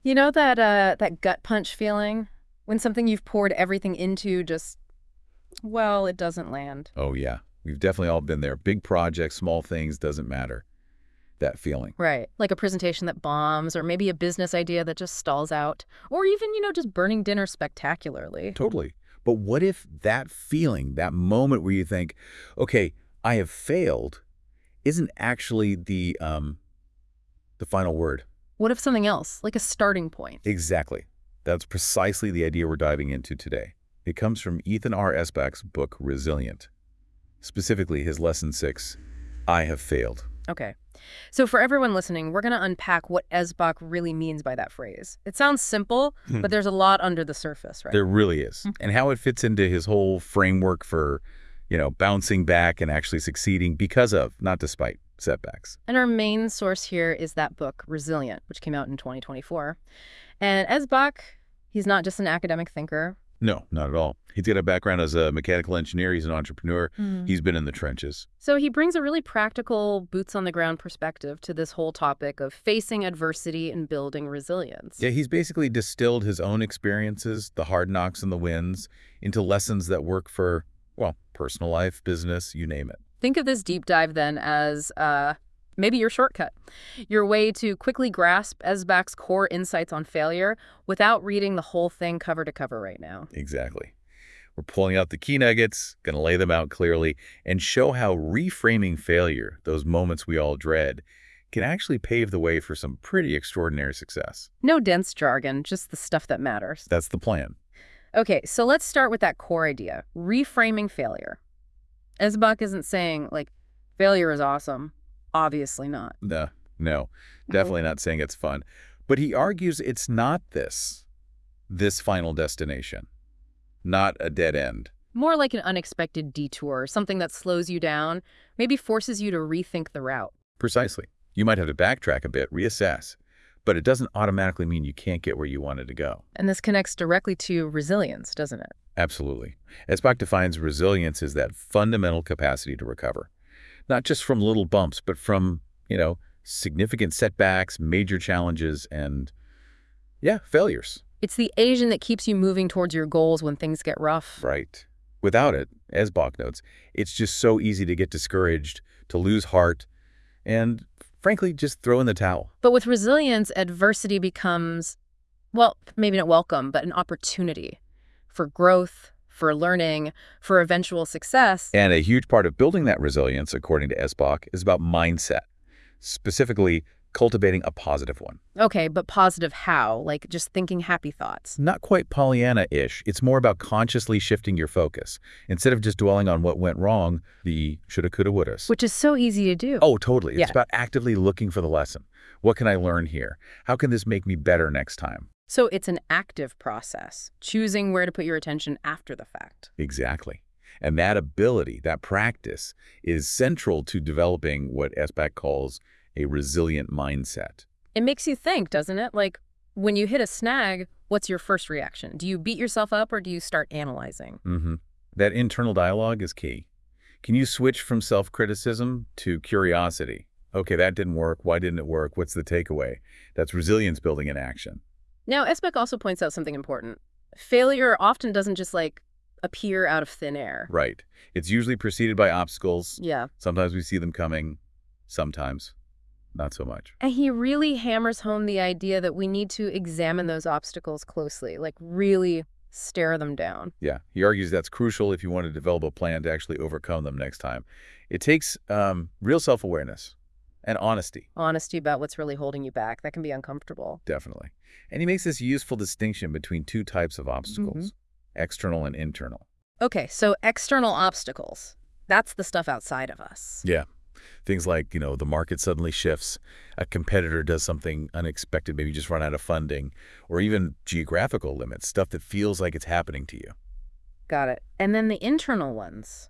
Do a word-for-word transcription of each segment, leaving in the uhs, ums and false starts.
You know that uh, that gut punch feeling when something you've poured everything into just, well, it doesn't land. Oh, yeah. We've definitely all been there. Big projects, small things, doesn't matter. That feeling. Right. Like a presentation that bombs, or maybe a business idea that just stalls out, or even, you know, just burning dinner spectacularly. Totally. But what if that feeling, that moment where you think, okay, I have failed, isn't actually the um, the final word? What if something else, like a starting point? Exactly. That's precisely the idea we're diving into today. It comes from Ethan R. Esbach's book, Resilient. Specifically, his lesson six, I have failed. Okay. So for everyone listening, we're going to unpack what Esbach really means by that phrase. It sounds simple, Hmm. but there's a lot under the surface, right? There really is. And how it fits into his whole framework for, you know, bouncing back and actually succeeding because of, not despite, setbacks. And our main source here is that book, Resilient, which came out in twenty twenty-four. And Esbach, he's not just an academic thinker. No, not at all. He's got a background as a mechanical engineer. He's an entrepreneur. Mm. He's been in the trenches. So he brings a really practical, boots-on-the-ground perspective to this whole topic of facing adversity and building resilience. Yeah, he's basically distilled his own experiences, the hard knocks and the wins, into lessons that work for, well, personal life, business, you name it. Think of this deep dive then as uh, maybe your shortcut, your way to quickly grasp Esbach's core insights on failure without reading the whole thing cover to cover right now. Exactly. We're pulling out the key nuggets, going to lay them out clearly, and show how reframing failure, those moments we all dread, can actually pave the way for some pretty extraordinary success. No dense jargon, just the stuff that matters. That's the plan. Okay, so let's start with that core idea, reframing failure. Esbach isn't saying, like, failure is awesome. Obviously not. No, no, definitely not saying it's fun. But he argues it's not this, this final destination, not a dead end. More like an unexpected detour, something that slows you down, maybe forces you to rethink the route. Precisely. You might have to backtrack a bit, reassess, but it doesn't automatically mean you can't get where you wanted to go. And this connects directly to resilience, doesn't it? Absolutely. Esbach defines resilience as that fundamental capacity to recover, not just from little bumps, but from, you know, significant setbacks, major challenges, and, yeah, failures. It's the Asian that keeps you moving towards your goals when things get rough. Right. Without it, as Bach notes, it's just so easy to get discouraged, to lose heart, and, frankly, just throw in the towel. But with resilience, adversity becomes, well, maybe not welcome, but an opportunity for growth, for learning, for eventual success. And a huge part of building that resilience, according to Esbach, is about mindset, specifically cultivating a positive one. Okay, but positive how? Like just thinking happy thoughts. Not quite Pollyanna-ish. It's more about consciously shifting your focus. Instead of just dwelling on what went wrong, the shoulda, coulda, wouldas. Which is so easy to do. Oh, totally. It's Yeah. about actively looking for the lesson. What can I learn here? How can this make me better next time? So it's an active process, choosing where to put your attention after the fact. Exactly. And that ability, that practice, is central to developing what Esbach calls a resilient mindset. It makes you think, doesn't it? Like, when you hit a snag, what's your first reaction? Do you beat yourself up or do you start analyzing? Mm-hmm. That internal dialogue is key. Can you switch from self-criticism to curiosity? Okay, that didn't work. Why didn't it work? What's the takeaway? That's resilience building in action. Now, Esbach also points out something important. Failure often doesn't just, like, appear out of thin air. Right. It's usually preceded by obstacles. Yeah. Sometimes we see them coming. Sometimes not so much. And he really hammers home the idea that we need to examine those obstacles closely, like really stare them down. Yeah, he argues that's crucial if you want to develop a plan to actually overcome them next time. It takes um, real self-awareness and honesty. Honesty about what's really holding you back. That can be uncomfortable. Definitely. And he makes this useful distinction between two types of obstacles, external and internal. Okay, so external obstacles. That's the stuff outside of us. Yeah. Things like, you know, the market suddenly shifts, a competitor does something unexpected, maybe just run out of funding, or even geographical limits, stuff that feels like it's happening to you. Got it. And then the internal ones.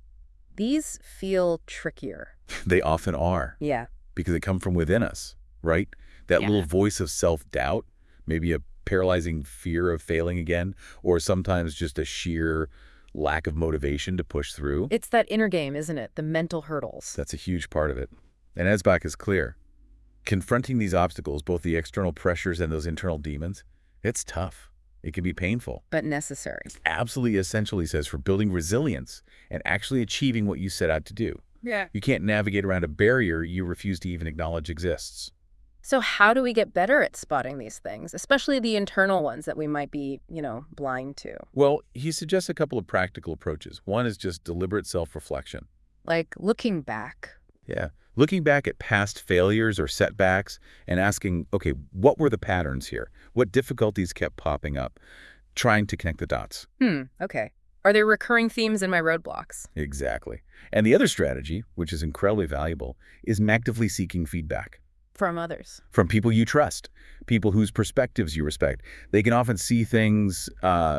These feel trickier. They often are, Yeah. because they come from within us, right? That Yeah. little voice of self-doubt, maybe a paralyzing fear of failing again, or sometimes just a sheer lack of motivation to push through. It's that inner game, isn't it? The mental hurdles. That's a huge part of it. And Esbach is clear. Confronting these obstacles, both the external pressures and those internal demons, it's tough. It can be painful. But necessary. Absolutely essential, he says, for building resilience and actually achieving what you set out to do. Yeah. You can't navigate around a barrier you refuse to even acknowledge exists. So how do we get better at spotting these things, especially the internal ones that we might be, you know, blind to? Well, he suggests a couple of practical approaches. One is just deliberate self-reflection. Like looking back. Yeah. Looking back at past failures or setbacks and asking, okay, what were the patterns here? What difficulties kept popping up? Trying to connect the dots. Hmm, okay. Are there recurring themes in my roadblocks? Exactly. And the other strategy, which is incredibly valuable, is actively seeking feedback. From others. From people you trust, people whose perspectives you respect. They can often see things, uh,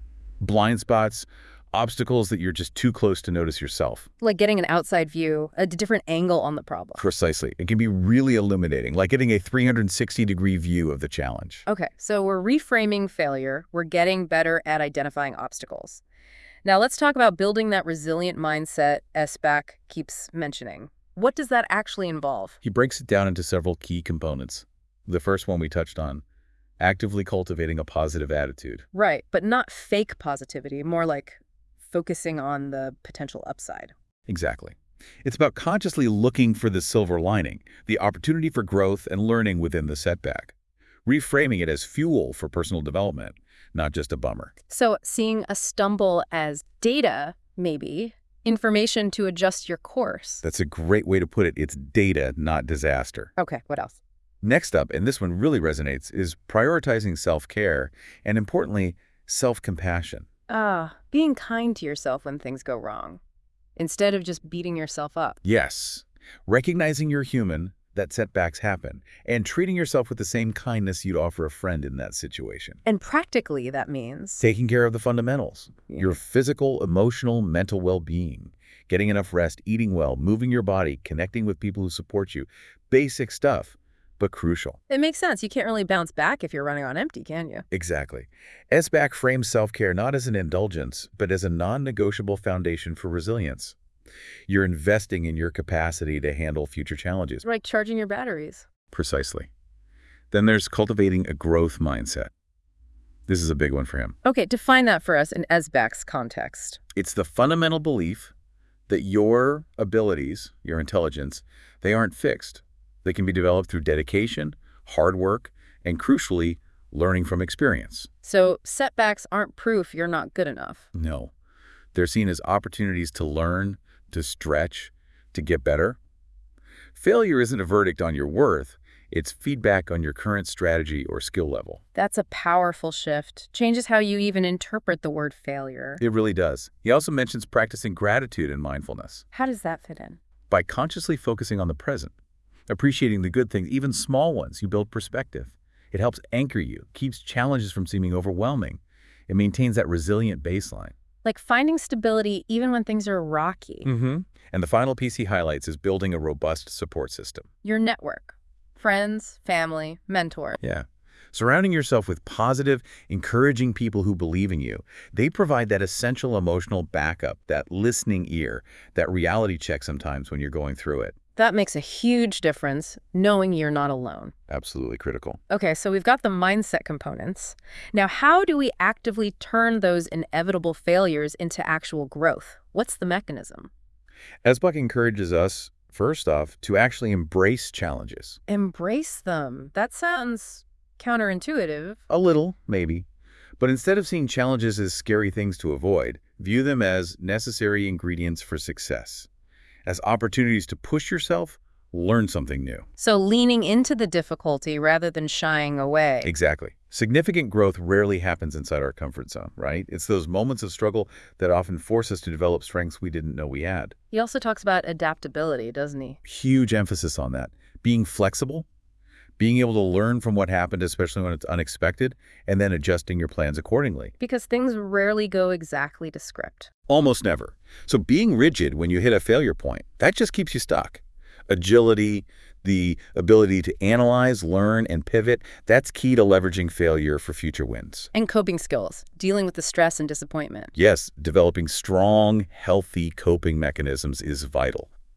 blind spots, obstacles that you're just too close to notice yourself. Like getting an outside view, a different angle on the problem. Precisely. It can be really illuminating, like getting a three hundred sixty degree view of the challenge. Okay, so we're reframing failure. We're getting better at identifying obstacles. Now let's talk about building that resilient mindset Esbach keeps mentioning. What does that actually involve? He breaks it down into several key components. The first one we touched on, actively cultivating a positive attitude. Right, but not fake positivity, more like focusing on the potential upside. Exactly. It's about consciously looking for the silver lining, the opportunity for growth and learning within the setback. Reframing it as fuel for personal development, not just a bummer. So seeing a stumble as data, maybe, information to adjust your course. That's a great way to put it. It's data, not disaster. Okay, what else? Next up, and this one really resonates, is prioritizing self-care and, importantly, self-compassion. Ah, being kind to yourself when things go wrong, instead of just beating yourself up. Yes. Recognizing you're human, that setbacks happen, and treating yourself with the same kindness you'd offer a friend in that situation. And practically, that means Taking care of the fundamentals, Yeah. your physical, emotional, mental well-being, getting enough rest, eating well, moving your body, connecting with people who support you. Basic stuff, but crucial. It makes sense. You can't really bounce back if you're running on empty, can you? Exactly. Esbach frames self-care not as an indulgence, but as a non-negotiable foundation for resilience. You're investing in your capacity to handle future challenges. It's like charging your batteries. Precisely. Then there's cultivating a growth mindset. This is a big one for him. Okay, define that for us in Esbach's context. It's the fundamental belief that your abilities, your intelligence, they aren't fixed. They can be developed through dedication, hard work, and crucially, learning from experience. So setbacks aren't proof you're not good enough. No. They're seen as opportunities to learn, to stretch, to get better. Failure isn't a verdict on your worth. It's feedback on your current strategy or skill level. That's a powerful shift. Changes how you even interpret the word failure. It really does. He also mentions practicing gratitude and mindfulness. How does that fit in? By consciously focusing on the present, appreciating the good things, even small ones, you build perspective. It helps anchor you, keeps challenges from seeming overwhelming. It maintains that resilient baseline. Like finding stability even when things are rocky. Mm-hmm. And the final piece he highlights is building a robust support system. Your network. Friends, family, mentor. Yeah. Surrounding yourself with positive, encouraging people who believe in you. They provide that essential emotional backup, that listening ear, that reality check sometimes when you're going through it. That makes a huge difference, knowing you're not alone. Absolutely critical. Okay, so we've got the mindset components. Now, how do we actively turn those inevitable failures into actual growth? What's the mechanism? Esbach encourages us, first off, to actually embrace challenges. Embrace them. That sounds counterintuitive. A little, maybe. But instead of seeing challenges as scary things to avoid, view them as necessary ingredients for success. As opportunities to push yourself, learn something new. So leaning into the difficulty rather than shying away. Exactly. Significant growth rarely happens inside our comfort zone, right? It's those moments of struggle that often force us to develop strengths we didn't know we had. He also talks about adaptability, doesn't he? Huge emphasis on that. Being flexible, being able to learn from what happened, especially when it's unexpected, and then adjusting your plans accordingly. Because things rarely go exactly to script. Almost never. So being rigid when you hit a failure point, that just keeps you stuck. Agility, the ability to analyze, learn, and pivot, that's key to leveraging failure for future wins. And coping skills, dealing with the stress and disappointment. Yes, developing strong, healthy coping mechanisms is vital.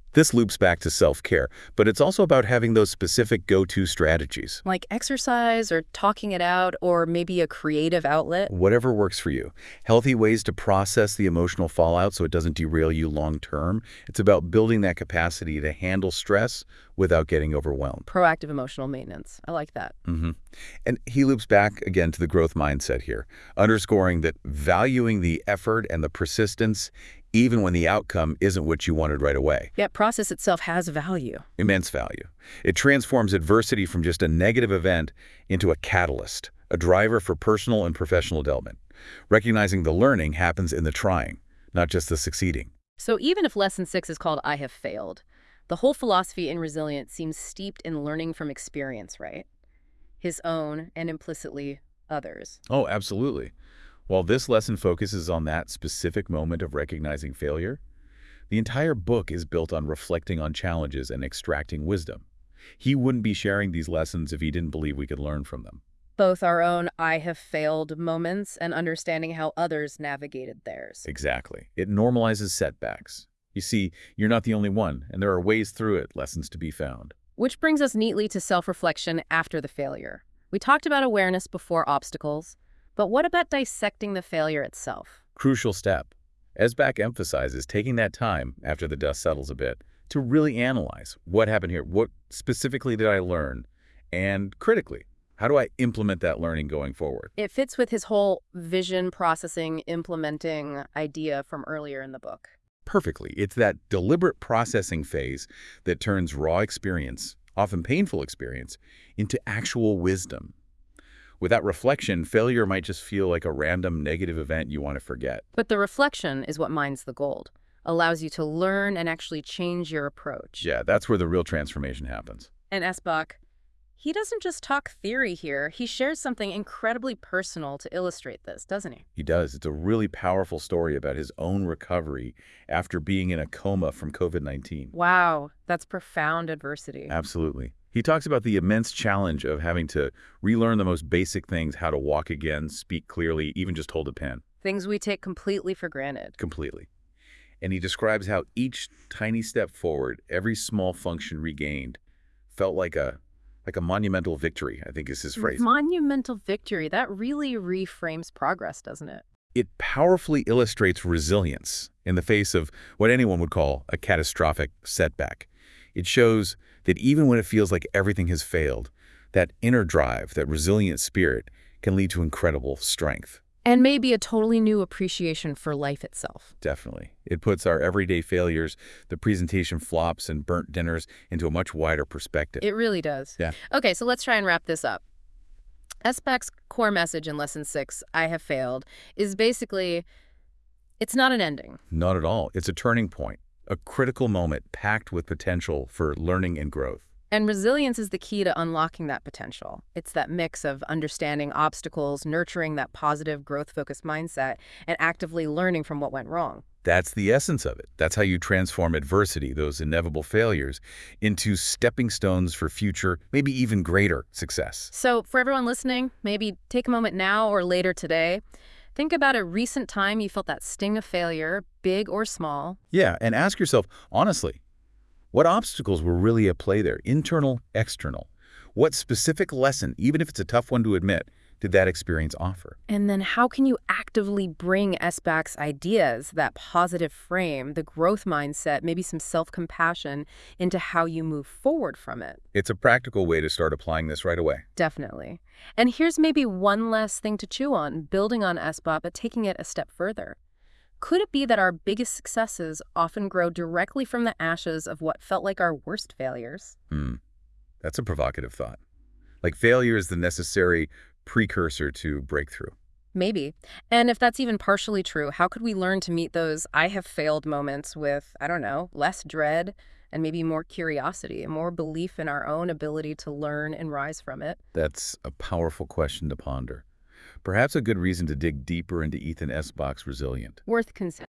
This loops back to self-care, but it's also about having those specific go-to strategies. Like exercise or talking it out or maybe a creative outlet. Whatever works for you. Healthy ways to process the emotional fallout so it doesn't derail you long-term. It's about building that capacity to handle stress without getting overwhelmed. Proactive emotional maintenance. I like that. Mm-hmm. And he loops back again to the growth mindset here, underscoring that valuing the effort and the persistence even when the outcome isn't what you wanted right away. Yet process itself has value. Immense value. It transforms adversity from just a negative event into a catalyst, a driver for personal and professional development. Recognizing the learning happens in the trying, not just the succeeding. So even if lesson six is called I have failed, the whole philosophy in resilience seems steeped in learning from experience, right? His own and implicitly others. Oh, absolutely. While this lesson focuses on that specific moment of recognizing failure, the entire book is built on reflecting on challenges and extracting wisdom. He wouldn't be sharing these lessons if he didn't believe we could learn from them. Both our own I have failed moments and understanding how others navigated theirs. Exactly. It normalizes setbacks. You see, you're not the only one, and there are ways through it, lessons to be found. Which brings us neatly to self-reflection after the failure. We talked about awareness before obstacles, but what about dissecting the failure itself? Crucial step. Esbach emphasizes taking that time, after the dust settles a bit, to really analyze what happened here. What specifically did I learn? And critically, how do I implement that learning going forward? It fits with his whole vision, processing, implementing idea from earlier in the book. Perfectly. It's that deliberate processing phase that turns raw experience, often painful experience, into actual wisdom. Without reflection, failure might just feel like a random negative event you want to forget. But the reflection is what mines the gold, allows you to learn and actually change your approach. Yeah, that's where the real transformation happens. And Esbach, he doesn't just talk theory here. He shares something incredibly personal to illustrate this, doesn't he? He does. It's a really powerful story about his own recovery after being in a coma from COVID nineteen. Wow, that's profound adversity. Absolutely. He talks about the immense challenge of having to relearn the most basic things, how to walk again, speak clearly, even just hold a pen. Things we take completely for granted. Completely. And he describes how each tiny step forward, every small function regained, felt like a like a monumental victory, I think is his phrase. Monumental victory. That really reframes progress, doesn't it? It powerfully illustrates resilience in the face of what anyone would call a catastrophic setback. It shows that even when it feels like everything has failed, that inner drive, that resilient spirit, can lead to incredible strength. And maybe a totally new appreciation for life itself. Definitely. It puts our everyday failures, the presentation flops and burnt dinners, into a much wider perspective. It really does. Yeah. Okay, so let's try and wrap this up. Esbach's core message in Lesson six, I have failed, is basically, it's not an ending. Not at all. It's a turning point, a critical moment packed with potential for learning and growth. And resilience is the key to unlocking that potential. It's that mix of understanding obstacles, nurturing that positive, growth-focused mindset, and actively learning from what went wrong. That's the essence of it. That's how you transform adversity, those inevitable failures, into stepping stones for future, maybe even greater success. So for everyone listening, maybe take a moment now or later today. Think about a recent time you felt that sting of failure, big or small. Yeah, and ask yourself, honestly, what obstacles were really at play there, internal, external? What specific lesson, even if it's a tough one to admit, did that experience offer? And then how can you actively bring Esbach's ideas, that positive frame, the growth mindset, maybe some self-compassion into how you move forward from it? It's a practical way to start applying this right away. Definitely. And here's maybe one last thing to chew on, building on Esbach, but taking it a step further. Could it be that our biggest successes often grow directly from the ashes of what felt like our worst failures? Hmm. That's a provocative thought. Like failure is the necessary precursor to breakthrough. Maybe. And if that's even partially true, how could we learn to meet those I have failed moments with, I don't know, less dread and maybe more curiosity and more belief in our own ability to learn and rise from it? That's a powerful question to ponder. Perhaps a good reason to dig deeper into Ethan Esbach's Resilient. Worth considering.